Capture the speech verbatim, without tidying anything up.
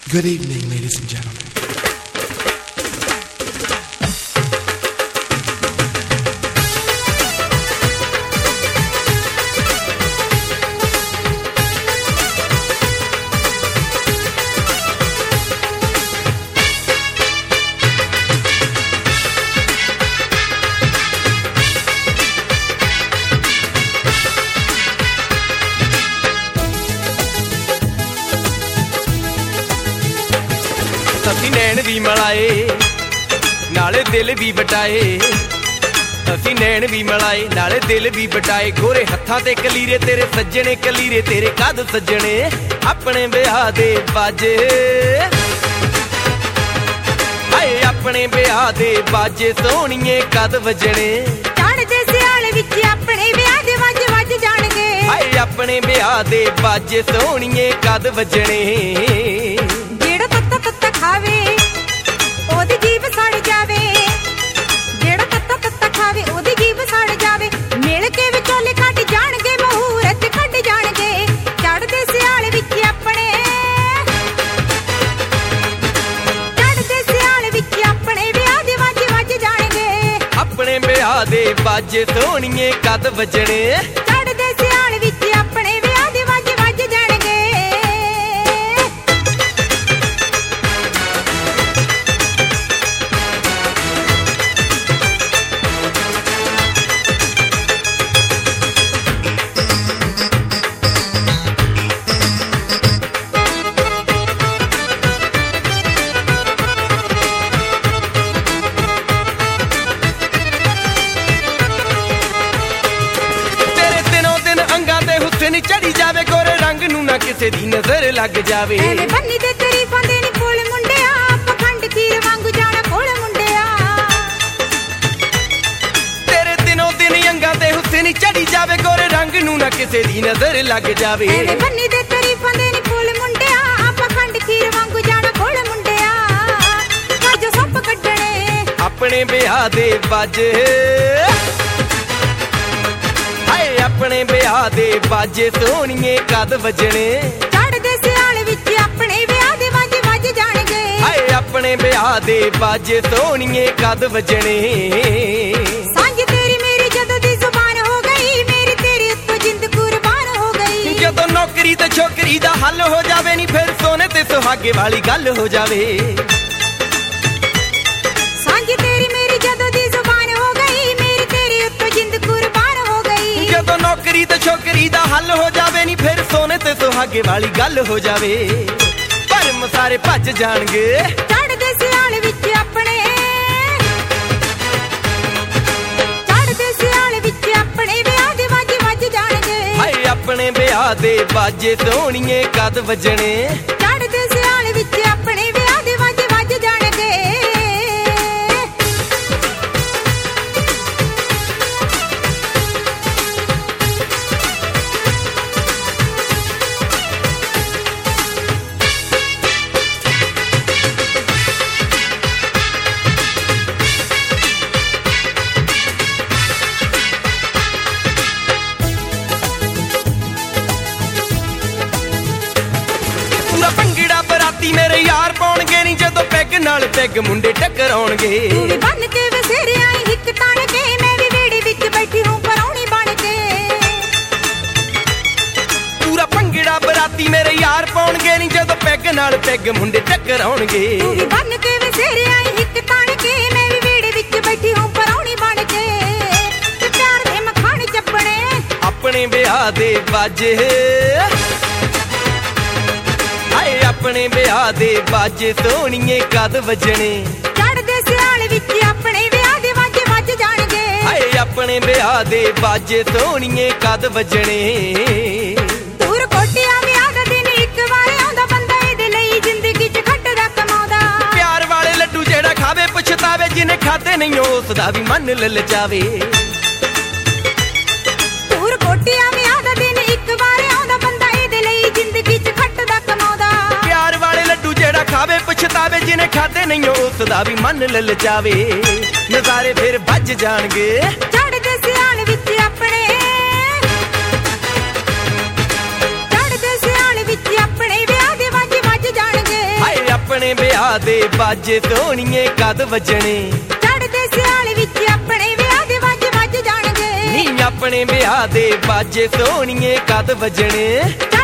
Good evening, ladies and gentlemen. ਅਸੀਂ ਨੈਣ ਵੀ ਮਲਾਏ ਨਾਲੇ ਦਿਲ ਵੀ ਵਟਾਏ, ਅਸੀਂ ਨੈਣ ਵੀ ਮਲਾਏ ਨਾਲੇ ਦਿਲ ਵੀ ਵਟਾਏ। ਗੋਰੇ ਹੱਥਾਂ ਤੇ ਕਲੀਰੇ ਤੇਰੇ ਸੱਜਣੇ, ਕਲੀਰੇ ਤੇਰੇ ਕਦ ਸੱਜਣੇ, ਆਪਣੇ ਵਿਆਹ ਦੇ ਬਾਜੇ ਹਾਏ ਆਪਣੇ ਵਿਆਹ ਦੇ ਬਾਜੇ ਸੋਹਣੀਏ ਕਦ ਵੱਜਣੇ। ਚੜ੍ਹਦੇ ਸਿਆਲ ਵਿੱਚ ਆਪਣੇ ਵਿਆਹ ਦੇ ਵੱਜ ਵੱਜ ਜਾਣਗੇ, ਹਾਏ ਆਪਣੇ ਵਿਆਹ ਦੇ ਬਾਜੇ ਸੋਹਣੀਏ ਕਦ ਵੱਜਣੇ। ਜਿਹੜਾ ਤੱਤਾ ਤੱਤਾ ਖਾਵੇ ਉਹਦੀ ਜੀਭ ਸੜ ਜਾਵੇ, ਜਿਹੜਾ ਤੱਤਾ ਤੱਤਾ ਖਾਵੇ ਉਹਦੀ ਜੀਭ ਸੜ ਜਾਵੇ। ਮਿਲ ਕੇ ਵਿਚੋਲੇ ਕੱਢ ਜਾਣਗੇ, ਮਹੂਰਤ ਕੱਢ ਜਾਣਗੇ। ਚੜ੍ਹਦੇ ਸਿਆਲ ਵਿੱਚ ਆਪਣੇ ਚੜ੍ਹਦੇ ਸਿਆਲ ਵਿੱਚ ਆਪਣੇ ਵਿਆਹ ਦੇ ਵੱਜ ਵੱਜ ਜਾਣਗੇ, ਆਪਣੇ ਵਿਆਹ ਦੇ ਬਾਜੇ ਸੋਹਣੀਏ ਕਦ ਵੱਜਣੇ। ਚੜ੍ਹਦੇ ਸਿਆਲ ਵਿੱਚ ਆਪਣੇ ਵਿਆਹ ਦੇ ਵੱਜ ਵੱਜ ਜਾਣਗੇ। ਨੀ ਚੜੀ ਜਾਵੇ ਗੋਰੇ ਰੰਗ ਨੂੰ ਨਾ ਕਿਸੇ ਦੀ ਨਜ਼ਰ ਲੱਗ ਜਾਵੇ। ਐਵੇਂ ਬੰਨੀ ਦੇ ਤਾਰੀਫਾਂ ਦੇ ਨੀ ਪੁੱਲ ਮੁੰਡਿਆ, ਪਖੰਡ ਖੀਰ ਵਾਂਗੂ ਜਾਣਾ ਕੋਲ ਮੁੰਡਿਆ। ਤੇਰੇ ਦਿਨੋਂ ਦਿਨ ਅੰਗਾਂ ਤੇ ਹੁਸਨ ਚੜੀ ਜਾਵੇ ਗੋਰੇ ਰੰਗ ਨੂੰ ਨਾ ਕਿਸੇ ਦੀ ਨਜ਼ਰ ਲੱਗ ਜਾਵੇ। ਐਵੇਂ ਬੰਨੀ ਦੇ ਤਾਰੀਫਾਂ ਦੇ ਨੀ ਪੁੱਲ ਮੁੰਡਿਆ, ਪਖੰਡ ਖੀਰ ਵਾਂਗੂ ਜਾਣਾ ਕੋਲ ਮੁੰਡਿਆ। ਕਾਜੋ ਸੱਪ ਕੱਢਣੇ ਆਪਣੇ ਵਿਆਹ ਦੇ ਬਾਜੇ, ਹਾਏ ਆਪਣੇ ਵਿਆਹ ਦੇ ਬਾਜੇ ਸੋਹਣੀਏ ਕਦ ਵੱਜਣੇ। ਚੜ੍ਹਦੇ ਸਿਆਲ ਵਿੱਚ ਆਪਣੇ ਵਿਆਹ ਦੇ ਵੱਜ ਵੱਜ ਜਾਣਗੇ, ਹਾਏ ਆਪਣੇ ਵਿਆਹ ਦੇ ਬਾਜੇ ਸੋਹਣੀਏ ਕਦ ਵੱਜਣੇ। ਸਾਂਝ ਤੇਰੀ ਮੇਰੀ ਜਦੋਂ ਦੀ ਜ਼ੁਬਾਨ ਹੋ ਗਈ, ਮੇਰੀ ਤੇਰੀ ਉੱਤੋਂ ਜਿੰਦ ਕੁਰਬਾਨ ਹੋ ਗਈ। ਜਦੋਂ ਨੌਕਰੀ ਤੇ ਛੋਕਰੀ ਦਾ ਹੱਲ ਹੋ ਜਾਵੇ ਨੀ ਫਿਰ ਸੋਨੇ ਤੇ ਸੁਹਾਗੇ ਵਾਲੀ ਗੱਲ ਹੋ ਜਾਵੇ। ਸਾਂਝ ਤੇਰੀ ਮੇਰੀ ਜਦੋਂ ਦੀ ਜ਼ੁਬਾਨ ਹੋ ਗਈ, ਮੇਰੀ ਤੇਰੀ ਉੱਤੋਂ ਜਿੰਦ ਕੁਰਬਾਨ ਹੋ ਗਈ। ਜਦੋਂ ਨੌਕਰੀ ਤੇ ਛੋਕਰੀ ਦਾ ਹੱਲ ਹੋ ਜਾਵੇ ਨੀ ਫਿਰ ਸੋਨੇ ਤੇ ਸੁਹਾਗੇ ਵਾਲੀ ਗੱਲ ਹੋ ਜਾਵੇ। ਭਰਮ ਸਾਰੇ ਭੱਜ ਜਾਣਗੇ ਚੜ੍ਹਦੇ ਸਿਆਲ ਵਿੱਚ ਆਪਣੇ ਚੜ੍ਹਦੇ ਸਿਆਲ ਵਿੱਚ ਆਪਣੇ ਵਿਆਹ ਦੇ ਵੱਜ ਵੱਜ ਜਾਣਗੇ, ਹਾਏ ਆਪਣੇ ਵਿਆਹ ਦੇ ਬਾਜੇ ਸੋਹਣੀਏ ਕਦ ਵੱਜਣੇ। ਚੜ੍ਹਦੇ ਸਿਆਲ ਵਿੱਚ ਆਪਣੇ ਵਿਆਹ ਦੇ ਵੱਜ ਵੱਜ ਜਾਣਗੇ। ਭੰਗੜਾ ਬਰਾਤੀ ਮੇਰੇ ਯਾਰ ਪਾਉਣਗੇ ਨੀ ਜਦੋਂ ਪੈਗ ਨਾਲ ਪੈਗ ਮੁੰਡੇ ਟਕਰਾਉਣਗੇ। ਤੂੰ ਵੀ ਬੰਨ ਕੇ ਵਸੇਰੇ ਆਈ ਹਿੱਕ ਤਾਣ ਕੇ, ਮੈਂ ਵੀ ਵੇੜੇ ਵਿੱਚ ਬੈਠੀ ਹੂੰ ਪਰੌਣੀ ਬਣ ਕੇ। ਪੂਰਾ ਭੰਗੜਾ ਬਰਾਤੀ ਮੇਰੇ ਯਾਰ ਪਾਉਣਗੇ ਨੀ ਜਦੋਂ ਪੈਗ ਨਾਲ ਪੈਗ ਮੁੰਡੇ ਟਕਰਾਉਣਗੇ। ਤੂੰ ਵੀ ਬੰਨ ਕੇ ਵਸੇਰੇ ਆਈ ਹਿੱਕ ਤਾਣ ਕੇ, ਮੈਂ ਵੀ ਵੇੜੇ ਵਿੱਚ ਬੈਠੀ ਹੂੰ ਪਰੌਣੀ ਬਣ ਕੇ। ਤੇ ਪਿਆਰ ਦੇ ਮਖਾਣ ਚੱਪਣੇ ਆਪਣੇ ਵਿਆਹ ਦੇ ਬਾਜੇ, ਹਾਏ ਆਪਣੇ ਵਿਆਹ ਦੇ ਬਾਜੇ ਸੋਹਣੀਏ ਕਦ ਵੱਜਣੇ। ਚੜ੍ਹਦੇ ਸਿਆਲ ਵਿੱਚ ਆਪਣੇ ਵਿਆਹ ਦੇ ਵੱਜ ਵੱਜ ਜਾਣਗੇ, ਹਾਏ ਆਪਣੇ ਵਿਆਹ ਦੇ ਬਾਜੇ ਸੋਹਣੀਏ ਕਦ ਵੱਜਣੇ। ਦੂਰ ਕੋਟਿਆਂ ਵਿਆਹ ਦਾ ਦਿਨ ਇੱਕ ਵਾਰ ਆਉਂਦਾ, ਬੰਦਾ ਇਹਦੇ ਲਈ ਜ਼ਿੰਦਗੀ 'ਚ ਖੱਟਦਾ ਕਮਾਉਂਦਾ। ਪਿਆਰ ਵਾਲੇ ਲੱਡੂ ਜਿਹੜਾ ਖਾਵੇ ਪਛਤਾਵੇ, ਜਿਹਨੇ ਖਾਦੇ ਨਹੀਂ ਉਸ ਦਾ ਵੀ ਮਨ ਲਲਚਾਵੇ। ਦੂਰ ਕੋਟਿਆਂ ਵਿਆਹ ਦਾ ਦਿਨ ਇੱਕ ਵਾਰ ਆਉਂਦਾ, ਬੰਦਾ ਇਹਦੇ ਲਈ ਜ਼ਿੰਦਗੀ 'ਚ ਖੱਟਦਾ ਕਮਾਉਂਦਾ। ਪਿਆਰ ਵਾਲੇ ਲੱਡੂ ਜਿਹੜਾ ਖਾਵੇ ਪਛਤਾਵੇ, ਜਿਹਨੇ ਖਾਦੇ ਨਹੀਂ ਉਸ ਦਾ ਵੀ ਮਨ ਲਲਚਾਵੇ। ਨਜ਼ਾਰੇ ਫਿਰ ਵੱਜ ਜਾਣਗੇ ਚੜ੍ਹਦੇ ਸਿਆਲ ਵਿੱਚ ਆਪਣੇ ਚੜ੍ਹਦੇ ਸਿਆਲ ਵਿੱਚ ਆਪਣੇ ਵਿਆਹ ਦੇ ਵੱਜ ਵੱਜ ਜਾਣਗੇ, ਹਾਏ ਆਪਣੇ ਵਿਆਹ ਦੇ ਬਾਜੇ ਸੋਹਣੀਏ ਕਦ ਵੱਜਣੇ ਚੜ੍ਹਦੇ ਸਿਆਲ ਵਿੱਚ ਆਪਣੇ ਵਿਆਹ ਦੇ ਵੱਜ ਵੱਜ ਜਾਣਗੇ ਨੀ ਆਪਣੇ ਵਿਆਹ ਦੇ ਬਾਜੇ ਸੋਹਣੀਏ ਕਦ ਵੱਜਣੇ